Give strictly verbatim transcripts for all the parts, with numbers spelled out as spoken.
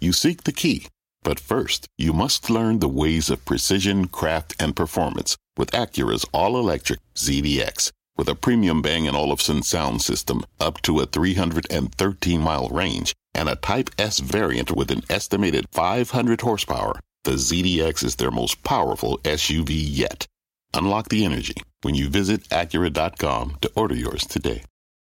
You seek the key, but first, you must learn the ways of precision, craft, and performance with Acura's all-electric Z D X. With a premium Bang and Olufsen sound system up to a three hundred thirteen mile range and a Type S variant with an estimated five hundred horsepower, the Z D X is their most powerful S U V yet. Unlock the energy when you visit Acura dot com to order yours today.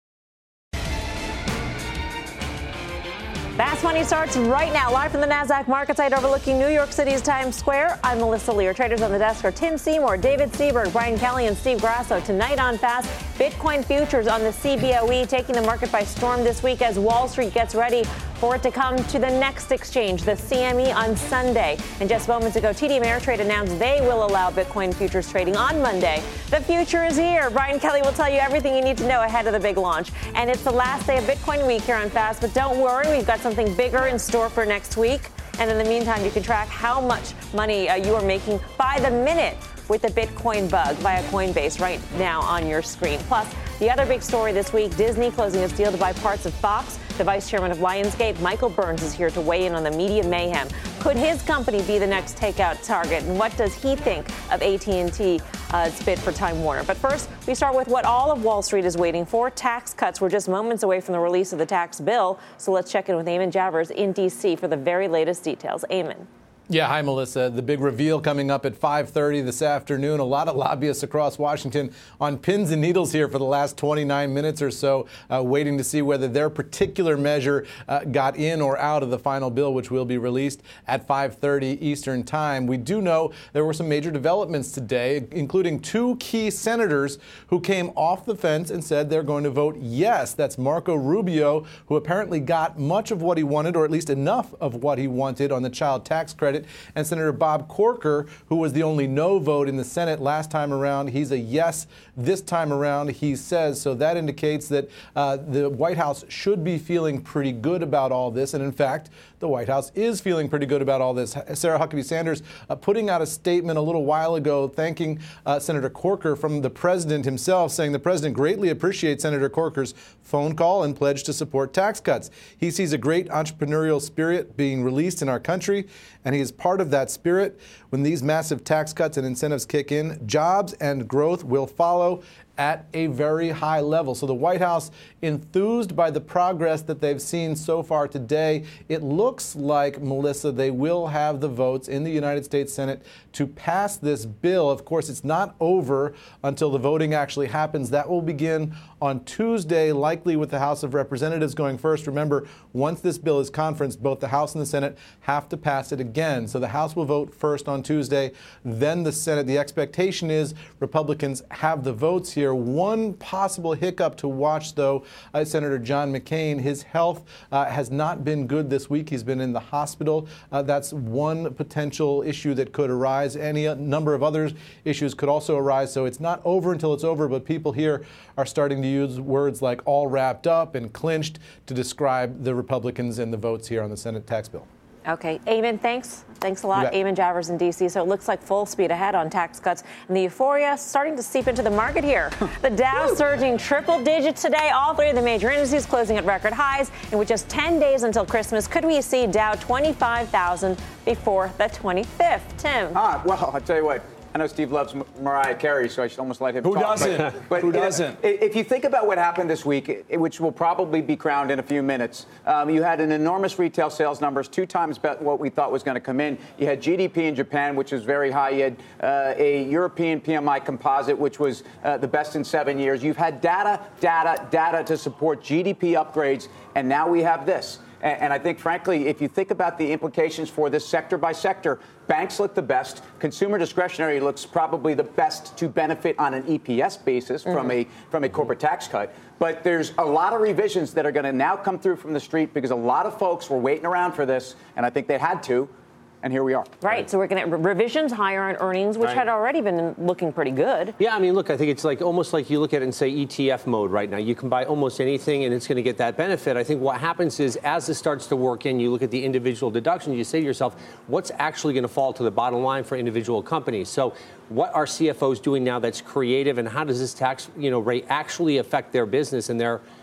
Fast Money starts right now, live from the NASDAQ market site overlooking New York City's Times Square. I'm Melissa Lee. Our traders on the desk are Tim Seymour, David Seaberg, Brian Kelly, and Steve Grasso. Tonight on Fast, Bitcoin futures on the C B O E taking the market by storm this week as Wall Street gets ready for it to come to the next exchange, the C M E, on Sunday. And just moments ago, T D Ameritrade announced they will allow Bitcoin futures trading on Monday. The future is here. Brian Kelly will tell you everything you need to know ahead of the big launch. And it's the last day of Bitcoin week here on Fast, but don't worry, we've got something bigger in store for next week. And in the meantime, you can track how much money uh, you are making by the minute with the Bitcoin bug via Coinbase right now on your screen. Plus, the other big story this week, Disney closing its deal to buy parts of Fox. The vice chairman of Lionsgate, Michael Burns, is here to weigh in on the media mayhem. Could his company be the next takeout target? And what does he think of A T and T's uh, bid for Time Warner? But first, we start with what all of Wall Street is waiting for. Tax cuts. We're just moments away from the release of the tax bill. So let's check in with Eamon Javers in D C for the very latest details. Eamon. Yeah, hi, Melissa. The big reveal coming up at five thirty this afternoon. A lot of lobbyists across Washington on pins and needles here for the last twenty-nine minutes or so, uh, waiting to see whether their particular measure uh, got in or out of the final bill, which will be released at five thirty Eastern Time. We do know there were some major developments today, including two key senators who came off the fence and said they're going to vote yes. That's Marco Rubio, who apparently got much of what he wanted, or at least enough of what he wanted on the child tax credit, and Senator Bob Corker, who was the only no vote in the Senate last time around. He's a yes this time around, he says. So that indicates that uh, the White House should be feeling pretty good about all this. And in fact, the White House is feeling pretty good about all this. Sarah Huckabee Sanders uh, putting out a statement a little while ago thanking uh, Senator Corker from the president himself, saying the president greatly appreciates Senator Corker's phone call and pledge to support tax cuts. He sees a great entrepreneurial spirit being released in our country, and he is part of that spirit. When these massive tax cuts and incentives kick in, jobs and growth will follow at a very high level. So the White House enthused by the progress that they've seen so far today. It looks like, Melissa, they will have the votes in the United States Senate to pass this bill. Of course, it's not over until the voting actually happens. That will begin on Tuesday, likely with the House of Representatives going first. Remember, once this bill is conferenced, both the House and the Senate have to pass it again. So the House will vote first on Tuesday, then the Senate. The expectation is Republicans have the votes here. One possible hiccup to watch, though, uh, Senator John McCain. His health uh, has not been good this week. He's been in the hospital. Uh, that's one potential issue that could arise. Any uh, number of other issues could also arise. So it's not over until it's over, but people here are starting to use words like all wrapped up and clinched to describe the Republicans and the votes here on the Senate tax bill. Okay. Eamon, thanks. Thanks a lot. Eamon Javers in D C. So it looks like full speed ahead on tax cuts. And the euphoria starting to seep into the market here. The Dow surging triple digits today. All three of the major indices closing at record highs. And with just ten days until Christmas, could we see Dow twenty-five thousand before the twenty-fifth? Tim. Ah, well, I'll tell you what. I know Steve loves Mariah Carey, so I should almost let him Who talk. doesn't? But, but Who you know, doesn't? If you think about what happened this week, which will probably be crowned in a few minutes, um, you had an enormous retail sales numbers, two times what we thought was going to come in. You had G D P in Japan, which was very high. You had uh, a European P M I composite, which was uh, the best in seven years. You've had data, data, data to support G D P upgrades, and now we have this. And I think, frankly, if you think about the implications for this sector by sector, banks look the best. Consumer discretionary looks probably the best to benefit on an E P S basis mm-hmm. from a from a corporate tax cut. But there's a lot of revisions that are going to now come through from the street because a lot of folks were waiting around for this, and I think they had to. And here we are. Right. right. So we're going to revisions higher on earnings, which right. had already been looking pretty good. Yeah. I mean, look, I think it's like almost like you look at it and say E T F mode right now. You can buy almost anything and it's going to get that benefit. I think what happens is as this starts to work in, you look at the individual deductions, you say to yourself, what's actually going to fall to the bottom line for individual companies? So what are C F Os doing now that's creative, and how does this tax, you know, rate actually affect their business and their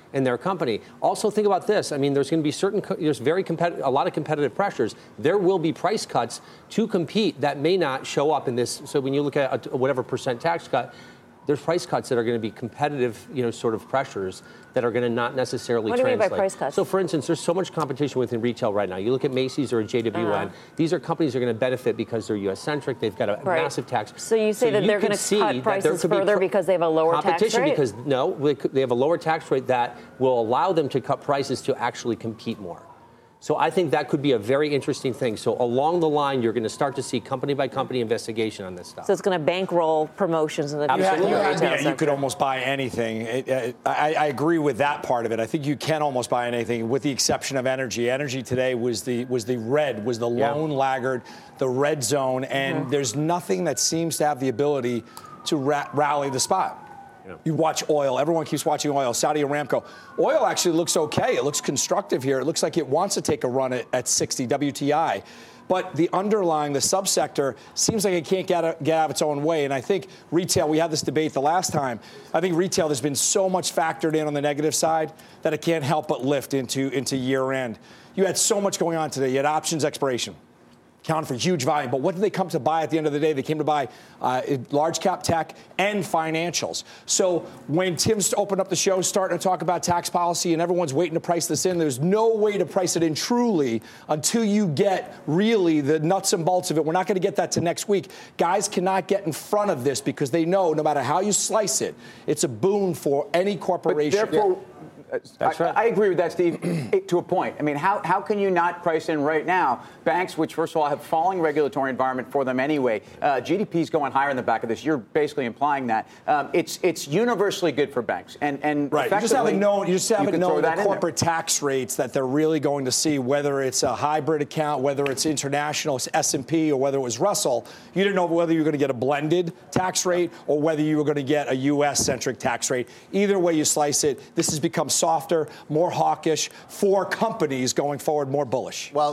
in their company. Also, think about this. I mean, there's going to be certain, there's very competitive, a lot of competitive pressures. There will be price cuts to compete that may not show up in this. So when you look at a, whatever percent tax cut, there's price cuts that are going to be competitive, you know, sort of pressures that are going to not necessarily what do you translate. mean by price cuts? So, for instance, there's so much competition within retail right now. You look at Macy's or a J W N. Uh-huh. These are companies that are going to benefit because they're U S centric. They've got a right. massive tax. So you say so that you they're going to cut prices further be because they have a lower tax rate? Competition because, no, they have a lower tax rate that will allow them to cut prices to actually compete more. So I think that could be a very interesting thing. So along the line, you're going to start to see company by company investigation on this stuff. So it's going to bankroll promotions in the future. You, had, you, had, yeah, you could almost buy anything. It, it, I, I agree with that part of it. I think you can almost buy anything, with the exception of energy. Energy today was the was the red, was the lone yeah. laggard, the red zone, and mm-hmm. there's nothing that seems to have the ability to ra- rally the spot. Yeah. You watch oil. Everyone keeps watching oil. Saudi Aramco. Oil actually looks okay. It looks constructive here. It looks like it wants to take a run at, at sixty W T I. But the underlying, the subsector, seems like it can't get out, get out of its own way. And I think retail, we had this debate the last time. I think retail, there's been so much factored in on the negative side that it can't help but lift into, into year end. You had so much going on today. You had options expiration. Count for huge volume. But what did they come to buy at the end of the day? They came to buy uh, large cap tech and financials. So when Tim's opened up the show, starting to talk about tax policy and everyone's waiting to price this in, there's no way to price it in truly until you get really the nuts and bolts of it. We're not going to get that to next week. Guys cannot get in front of this because they know no matter how you slice it, it's a boon for any corporation. But therefore, That's I, right. I agree with that, Steve, to a point. I mean, how, how can you not price in right now banks, which, first of all, have falling regulatory environment for them anyway? Uh, G D P is going higher in the back of this. You're basically implying that. Um, it's it's universally good for banks. And, and right. You just haven't known, you just haven't you known the corporate tax rates that they're really going to see, whether it's a hybrid account, whether it's international, it's S and P, or whether it was Russell. You didn't know whether you were going to get a blended tax rate or whether you were going to get a U S-centric tax rate. Either way you slice it, this has become softer, more hawkish for companies going forward, more bullish. Well,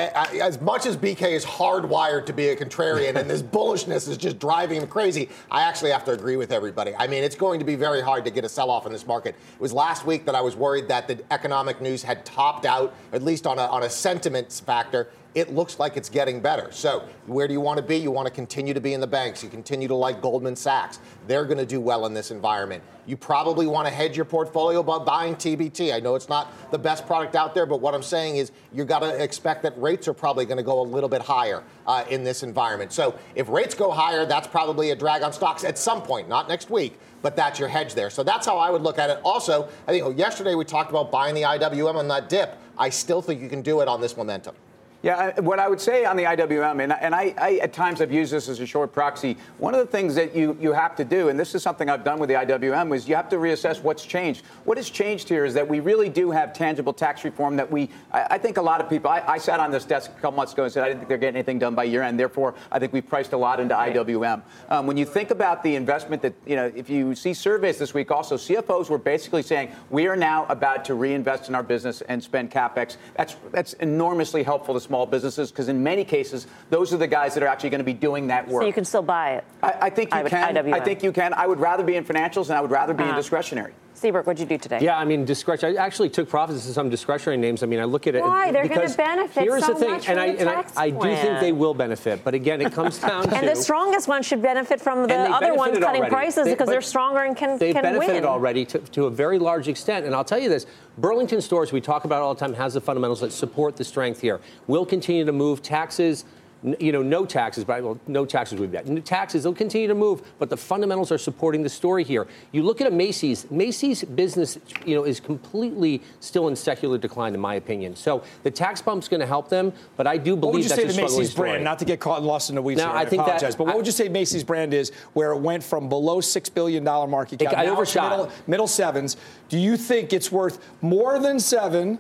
as much as B K is hardwired to be a contrarian and this bullishness is just driving him crazy, I actually have to agree with everybody. I mean, it's going to be very hard to get a sell-off in this market. It was last week that I was worried that the economic news had topped out, at least on a, on a sentiment factor. It looks like it's getting better. So where do you want to be? You want to continue to be in the banks. You continue to like Goldman Sachs. They're going to do well in this environment. You probably want to hedge your portfolio by buying T B T. I know it's not the best product out there, but what I'm saying is you've got to expect that rates are probably going to go a little bit higher uh, in this environment. So if rates go higher, that's probably a drag on stocks at some point, not next week, but that's your hedge there. So that's how I would look at it. Also, I think yesterday we talked about buying the I W M on that dip. I still think you can do it on this momentum. Yeah, what I would say on the I W M, and, and I, I at times I've used this as a short proxy, one of the things that you, you have to do, and this is something I've done with the I W M, is you have to reassess what's changed. What has changed here is that we really do have tangible tax reform that we, I, I think a lot of people, I, I sat on this desk a couple months ago and said I didn't think they're getting anything done by year end. Therefore, I think we've priced a lot into I W M. Um, when you think about the investment that, you know, if you see surveys this week also, C F Os were basically saying we are now about to reinvest in our business and spend CapEx. That's, that's enormously helpful to small businesses because in many cases, those are the guys that are actually going to be doing that work. So you can still buy it. I, I think you I can. I W M. I think you can. I would rather be in financials and I would rather be uh-huh. in discretionary. Seabrook, what'd you do today? Yeah, I mean, discretionary. I actually took profits in some discretionary names. I mean, I look at it. Why? They're going to benefit here's so the thing, much and from I, the and tax I, I do think they will benefit. But again, it comes down to. And the strongest ones should benefit from the other ones cutting already. prices they, because they're stronger and can, they've can win. They've benefited already to, to a very large extent. And I'll tell you this, Burlington Stores, we talk about it all the time, has the fundamentals that support the strength here. We'll continue to move taxes. You know, no taxes, but well, no taxes would be that. No taxes, they'll continue to move, but the fundamentals are supporting the story here. You look at a Macy's. Macy's business, you know, is completely still in secular decline, in my opinion. So the tax bump's going to help them, but I do believe that's a struggling story. What would you say the Macy's brand, not to get caught and lost in the weeds now, here, I, I think apologize, that, but what I, would you say Macy's brand is where it went from below six billion dollars market cap, I overshot. Middle, middle sevens? Do you think it's worth more than seven?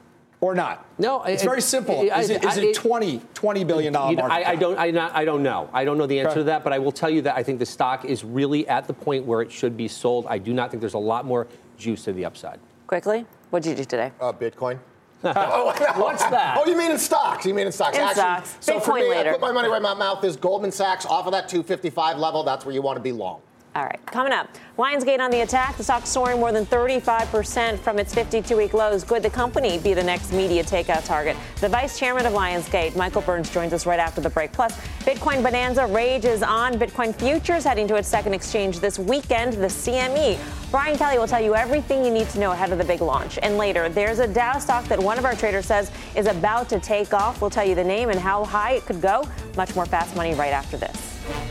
Or not? No, it's it, very simple. It, is it, is it, it twenty, twenty billion dollars market I, I don't. I, not, I don't know. I don't know the answer okay. to that, but I will tell you that I think the stock is really at the point where it should be sold. I do not think there's a lot more juice to the upside. Quickly, what did you do today? Uh, Bitcoin. oh, what's that? Oh, you mean in stocks? You mean in stocks? In Actually, stocks. So Bitcoin for me, later. I put my money where my mouth is. Goldman Sachs off of that two fifty-five level. That's where you want to be long. All right, coming up, Lionsgate on the attack. The stock soaring more than thirty-five percent from its fifty-two-week lows. Could the company be the next media takeout target? The vice chairman of Lionsgate, Michael Burns, joins us right after the break. Plus, Bitcoin bonanza rages on. Bitcoin futures heading to its second exchange this weekend, the C M E. Brian Kelly will tell you everything you need to know ahead of the big launch. And later, there's a Dow stock that one of our traders says is about to take off. We'll tell you the name and how high it could go. Much more Fast Money right after this.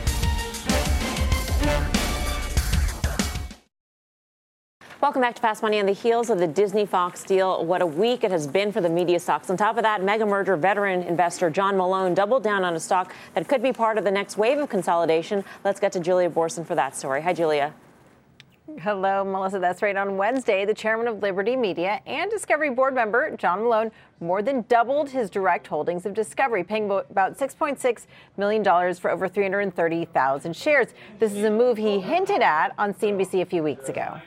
Welcome back to Fast Money. On the heels of the Disney-Fox deal, what a week it has been for the media stocks. On top of that, mega merger veteran investor John Malone doubled down on a stock that could be part of the next wave of consolidation. Let's get to Julia Borson for that story. Hi, Julia. Hello, Melissa. That's right. On Wednesday, the chairman of Liberty Media and Discovery board member John Malone more than doubled his direct holdings of Discovery, paying about six point six million dollars for over three hundred thirty thousand shares. This is a move he hinted at on C N B C a few weeks ago.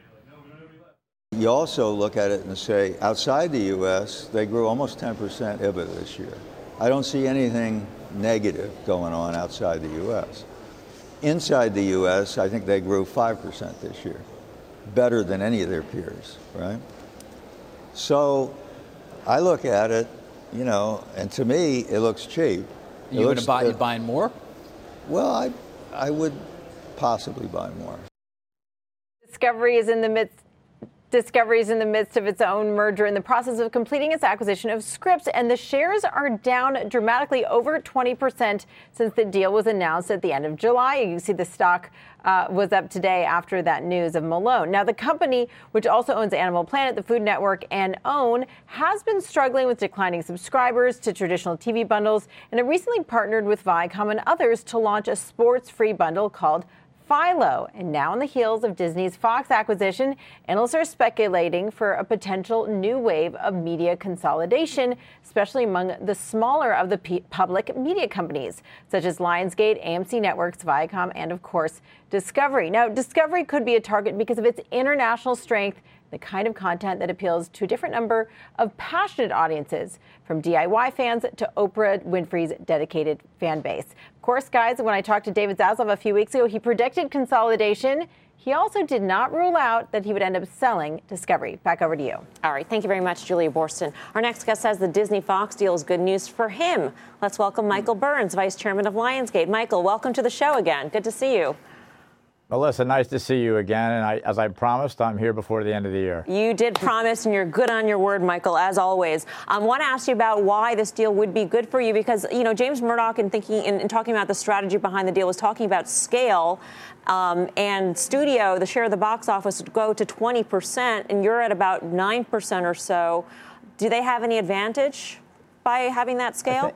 You also look at it and say, outside the U S, they grew almost ten percent EBITDA this year. I don't see anything negative going on outside the U S. Inside the U S, I think they grew five percent this year, better than any of their peers, right? So I look at it, you know, and to me, it looks cheap. You going to buy, you buying more? Well, I, I would possibly buy more. Discovery is in the midst Discovery is in the midst of its own merger in the process of completing its acquisition of Scripps, and the shares are down dramatically over twenty percent since the deal was announced at the end of July. You see the stock uh, was up today after that news of Malone. Now, the company, which also owns Animal Planet, the Food Network, and OWN, has been struggling with declining subscribers to traditional T V bundles, and it recently partnered with Viacom and others to launch a sports-free bundle called Philo. And now on the heels of Disney's Fox acquisition, analysts are speculating for a potential new wave of media consolidation, especially among the smaller of the p- public media companies, such as Lionsgate, A M C Networks, Viacom, and of course, Discovery. Now, Discovery could be a target because of its international strength, the kind of content that appeals to a different number of passionate audiences, from D I Y fans to Oprah Winfrey's dedicated fan base. Of course, guys, when I talked to David Zaslav a few weeks ago, he predicted consolidation. He also did not rule out that he would end up selling Discovery. Back over to you. All right. Thank you very much, Julia Borson. Our next guest says the Disney-Fox deal is good news for him. Let's welcome Michael Burns, Vice Chairman of Lionsgate. Michael, welcome to the show again. Good to see you. Melissa, nice to see you again. And I, as I promised, I'm here before the end of the year. You did promise, and you're good on your word, Michael, as always. I um, want to ask you about why this deal would be good for you, because, you know, James Murdoch, in thinking in, in talking about the strategy behind the deal, was talking about scale um, and studio. The share of the box office would go to twenty percent, and you're at about nine percent or so. Do they have any advantage by having that scale?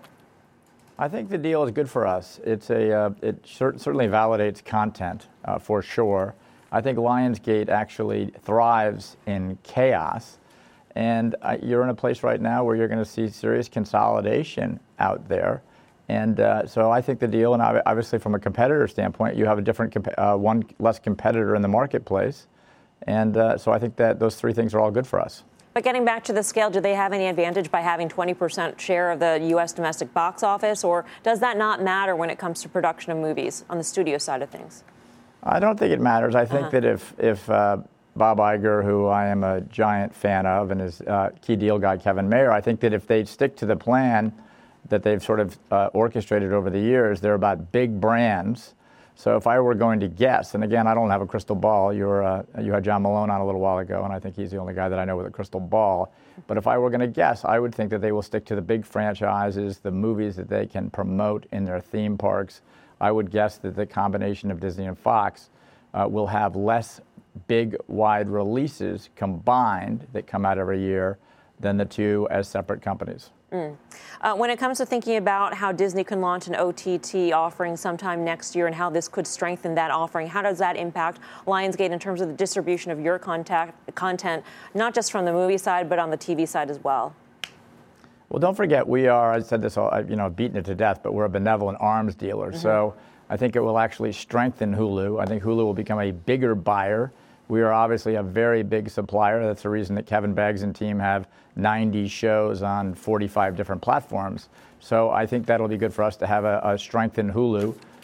I think the deal is good for us. It's a uh, it cer- certainly validates content uh, for sure. I think Lionsgate actually thrives in chaos, and uh, you're in a place right now where you're going to see serious consolidation out there. And uh, so I think the deal, and obviously from a competitor standpoint, you have a different comp- uh, one less competitor in the marketplace, and uh, so I think that those three things are all good for us. But getting back to the scale, do they have any advantage by having twenty percent share of the U S domestic box office, or does that not matter when it comes to production of movies on the studio side of things? I don't think it matters. I think uh-huh. that if, if uh, Bob Iger, who I am a giant fan of, and his uh, key deal guy, Kevin Mayer, I think that if they stick to the plan that they've sort of uh, orchestrated over the years, they're about big brands. So if I were going to guess, and again, I don't have a crystal ball. You're, uh, you had John Malone on a little while ago, and I think he's the only guy that I know with a crystal ball. But if I were going to guess, I would think that they will stick to the big franchises, the movies that they can promote in their theme parks. I would guess that the combination of Disney and Fox uh, will have less big, wide releases combined that come out every year than the two as separate companies. Mm. Uh, when it comes to thinking about how Disney can launch an O T T offering sometime next year and how this could strengthen that offering, how does that impact Lionsgate in terms of the distribution of your contact, content, not just from the movie side, but on the T V side as well? Well, don't forget, we are, I said this, all, you know, beaten it to death, but we're a benevolent arms dealer. Mm-hmm. So I think it will actually strengthen Hulu. I think Hulu will become a bigger buyer. We are obviously a very big supplier. That's the reason that Kevin Beggs and team have ninety shows on forty-five different platforms. So I think that'll be good for us to have a, a strengthened Hulu.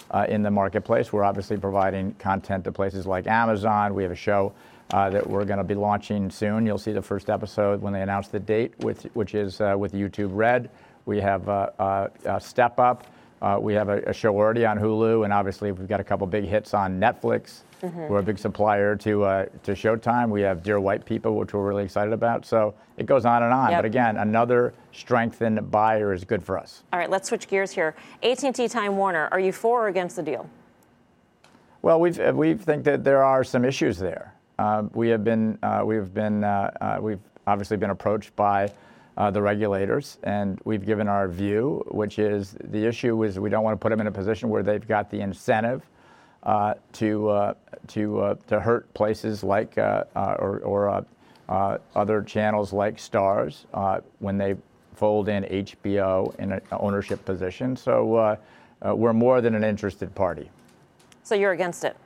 uh, in the marketplace. We're obviously providing content to places like Amazon. We have a show uh, that we're going to be launching soon. You'll see the first episode when they announce the date, with, which is uh, with YouTube Red. We have uh, uh, uh, Step Up. Uh, we have a, a show already on Hulu, and obviously we've got a couple big hits on Netflix. Mm-hmm. We're a big supplier to uh, to Showtime. We have Dear White People, which we're really excited about. So it goes on and on. Yep. But again, another strengthened buyer is good for us. All right, let's switch gears here. A T and T Time Warner, are you for or against the deal? Well, we we think that there are some issues there. Uh, we have been uh, we've been uh, uh, we've obviously been approached by uh, the regulators, and we've given our view, which is the issue is we don't want to put them in a position where they've got the incentive Uh, to uh, to uh, to hurt places like uh, uh, or, or uh, uh, other channels like Starz uh, when they fold in H B O in an ownership position. So uh, uh, we're more than an interested party. So you're against it?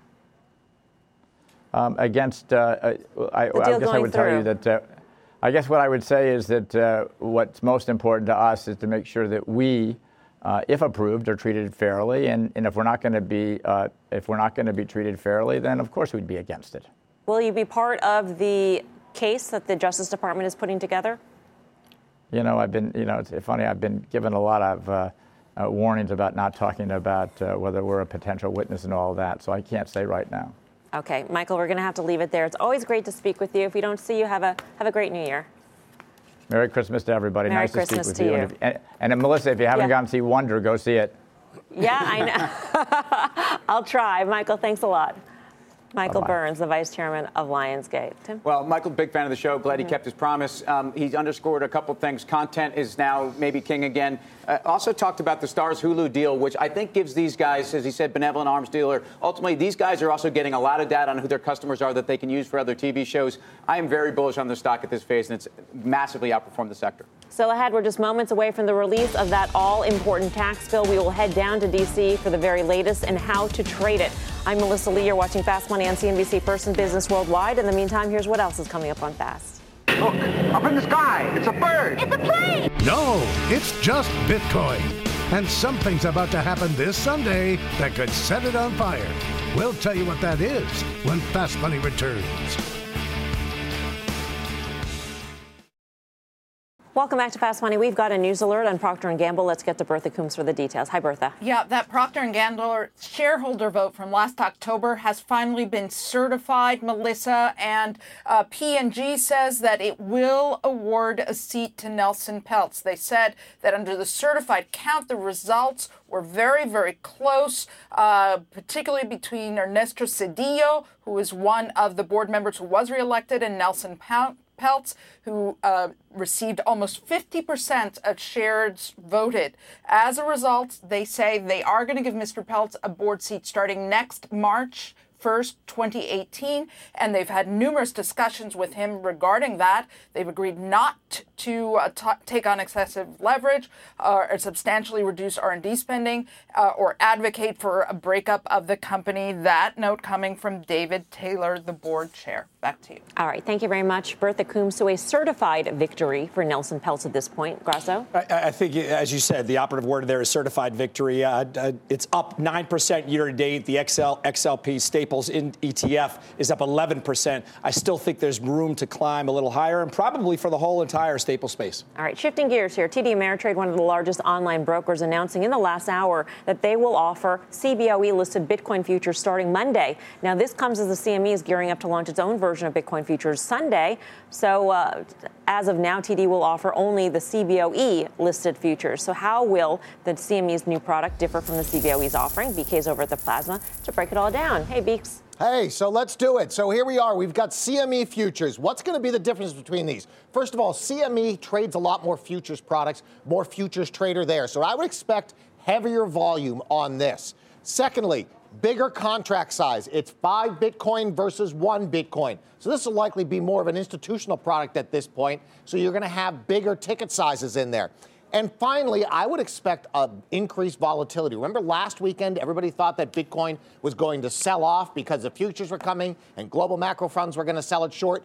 Um, against, uh, I, I guess I would through. tell you that. Uh, I guess what I would say is that uh, what's most important to us is to make sure that we. Uh, if approved, are treated fairly, and, and if we're not going to be uh, if we're not going to be treated fairly, then of course we'd be against it. Will you be part of the case that the Justice Department is putting together? You know, I've been, you know, it's funny. I've been given a lot of uh, uh, warnings about not talking about uh, whether we're a potential witness and all that, so I can't say right now. Okay, Michael, we're going to have to leave it there. It's always great to speak with you. If we don't see you, have a have a great New Year. Merry Christmas to everybody. Merry nice Christmas to speak with to you. you. And, if, and, and if, Melissa, if you haven't yeah. gone to see Wonder, go see it. Yeah, I know. I'll try. Michael, thanks a lot. Michael Bye-bye. Burns, the vice chairman of Lionsgate. Tim? Well, Michael, big fan of the show. Glad mm-hmm. he kept his promise. Um, he's underscored a couple things. Content is now maybe king again. Uh, also talked about the Starz Hulu deal, which I think gives these guys, as he said, benevolent arms dealer. Ultimately, these guys are also getting a lot of data on who their customers are that they can use for other T V shows. I am very bullish on the stock at this phase, and it's massively outperformed the sector. Still ahead, we're just moments away from the release of that all-important tax bill. We will head down to D C for the very latest and how to trade it. I'm Melissa Lee. You're watching Fast Money on C N B C First in Business Worldwide. In the meantime, here's what else is coming up on Fast. Look, up in the sky. It's a bird. It's a plane. No, it's just Bitcoin. And something's about to happen this Sunday that could set it on fire. We'll tell you what that is when Fast Money returns. Welcome back to Fast Money. We've got a news alert on Procter and Gamble. Let's get to Bertha Coombs for the details. Hi, Bertha. Yeah, that Procter and Gamble shareholder vote from last October has finally been certified, Melissa, and uh, P and G says that it will award a seat to Nelson Peltz. They said that under the certified count, the results were very, very close, uh, particularly between Ernesto Cedillo, who is one of the board members who was reelected, and Nelson Peltz. Peltz, who uh, received almost fifty percent of shares voted. As a result, they say they are going to give Mister Peltz a board seat starting next March first, twenty eighteen, and they've had numerous discussions with him regarding that. They've agreed not to uh, t- take on excessive leverage uh, or substantially reduce R and D spending uh, or advocate for a breakup of the company. That note coming from David Taylor, the board chair. Back to you. All right. Thank you very much, Bertha Coombs. So a certified victory for Nelson Peltz at this point. Grasso? I, I think, as you said, the operative word there is certified victory. Uh, uh, it's up nine percent year to date. The X L, X L P Staples in E T F is up eleven percent. I still think there's room to climb a little higher, and probably for the whole entire staple space. All right. Shifting gears here. T D Ameritrade, one of the largest online brokers, announcing in the last hour that they will offer C B O E-listed Bitcoin futures starting Monday. Now, this comes as the C M E is gearing up to launch its own version of Bitcoin futures Sunday. So uh, as of now, T D will offer only the C B O E-listed futures. So how will the C M E's new product differ from the C B O E's offering? B K's over at the Plasma to break it all down. Hey, Beeks. Hey, so let's do it. So here we are. We've got C M E futures. What's going to be the difference between these? First of all, C M E trades a lot more futures products, more futures trader there. So I would expect heavier volume on this. Secondly, bigger contract size. It's five Bitcoin versus one Bitcoin. So this will likely be more of an institutional product at this point. So you're going to have bigger ticket sizes in there. And finally, I would expect an increased volatility. Remember last weekend, everybody thought that Bitcoin was going to sell off because the futures were coming and global macro funds were going to sell it short.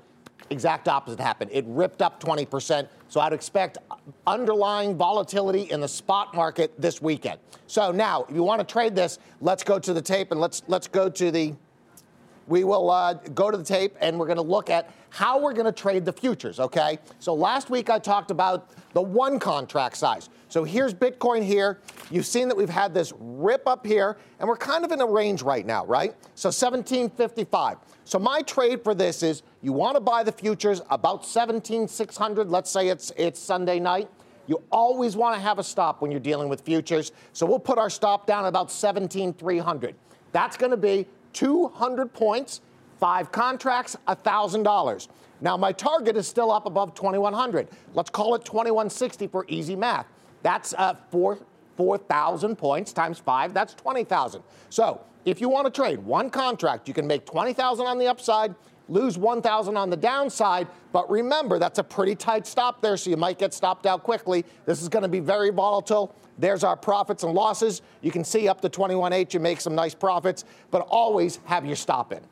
exact opposite happened. It ripped up twenty percent. So I'd expect underlying volatility in the spot market this weekend. So now, if you want to trade this, let's go to the tape and let's let's go to the. We will uh, go to the tape and we're going to look at how we're going to trade the futures, okay? So last week I talked about the one contract size. So here's Bitcoin here. You've seen that we've had this rip up here, and we're kind of in a range right now, right? So seventeen fifty-five. So my trade for this is you want to buy the futures about seventeen six hundred. Let's say it's it's Sunday night. You always want to have a stop when you're dealing with futures. So we'll put our stop down at about seventeen three hundred. That's going to be two hundred points, five contracts, one thousand dollars. Now, my target is still up above twenty-one hundred. Let's call it twenty-one sixty for easy math. That's uh, four, four thousand points times five. That's twenty thousand. So if you want to trade one contract, you can make twenty thousand on the upside, lose one thousand on the downside. But remember, that's a pretty tight stop there, so you might get stopped out quickly. This is going to be very volatile. There's our profits and losses. You can see up to twenty-one eight, you make some nice profits, but always have your stop in.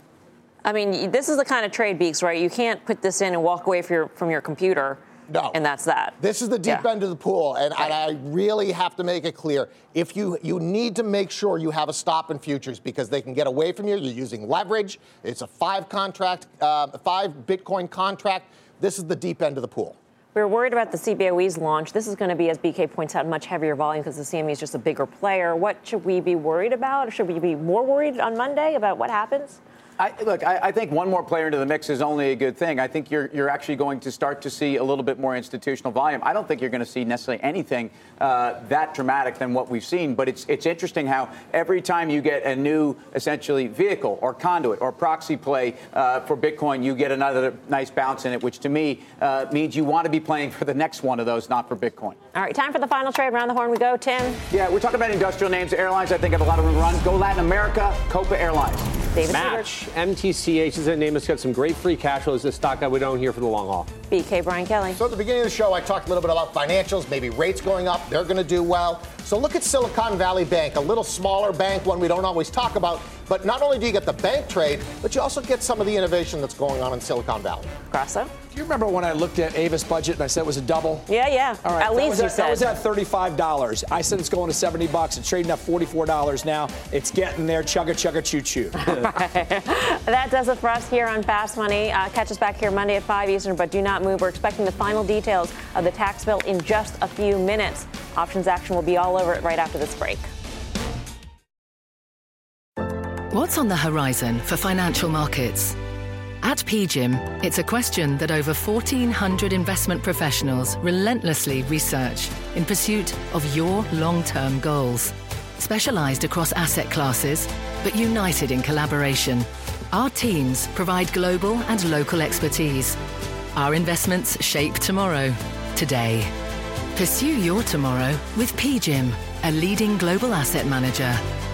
I mean, this is the kind of trade, Beeks, right? You can't put this in and walk away from your, from your computer. No. And that's that. This is the deep yeah. end of the pool, and, and I really have to make it clear. If you you need to make sure you have a stop in futures because they can get away from you. You're using leverage. It's a five contract, uh, five Bitcoin contract. This is the deep end of the pool. We were worried about the C B O E's launch. This is going to be, as B K points out, much heavier volume because the C M E is just a bigger player. What should we be worried about? Should we be more worried on Monday about what happens? I, look, I, I think one more player into the mix is only a good thing. I think you're you're actually going to start to see a little bit more institutional volume. I don't think you're going to see necessarily anything uh, that dramatic than what we've seen. But it's it's interesting how every time you get a new, essentially, vehicle or conduit or proxy play uh, for Bitcoin, you get another nice bounce in it, which to me uh, means you want to be playing for the next one of those, not for Bitcoin. All right, time for the final trade. Around the horn we go. Tim? Yeah, we're talking about industrial names. Airlines, I think, have a lot of room to run. Go Latin America, Copa Airlines. David Match. M T C H is a name that's got some great free cash flows. This stock that we don't hear for the long haul. B K, Brian Kelly. So at the beginning of the show, I talked a little bit about financials, maybe rates going up. They're going to do well. So look at Silicon Valley Bank, a little smaller bank, one we don't always talk about. But not only do you get the bank trade, but you also get some of the innovation that's going on in Silicon Valley. Grasso? Do you remember when I looked at Avis budget and I said it was a double? Yeah, yeah. All right, at least you at, said. That was at thirty-five dollars. I said it's going to seventy bucks. It's trading at forty-four dollars now. It's getting there. Chugga, chugga, choo, choo. That does it for us here on Fast Money. Uh, catch us back here Monday at five Eastern, but do not move. We're expecting the final details of the tax bill in just a few minutes. Options action will be all over it right after this break. What's on the horizon for financial markets? At P G I M, it's a question that over fourteen hundred investment professionals relentlessly research in pursuit of your long-term goals. Specialized across asset classes, but united in collaboration, our teams provide global and local expertise. Our investments shape tomorrow, today. Pursue your tomorrow with P G I M, a leading global asset manager.